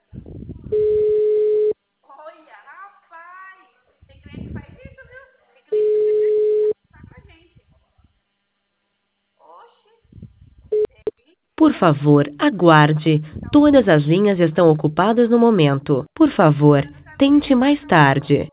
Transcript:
Olha, rapaz, tem cliente que faz isso, viu? Tem cliente que fica tá com a gente. Oxe, Por favor, aguarde. Todas as linhas estão ocupadas no momento. Por favor, tente mais tarde.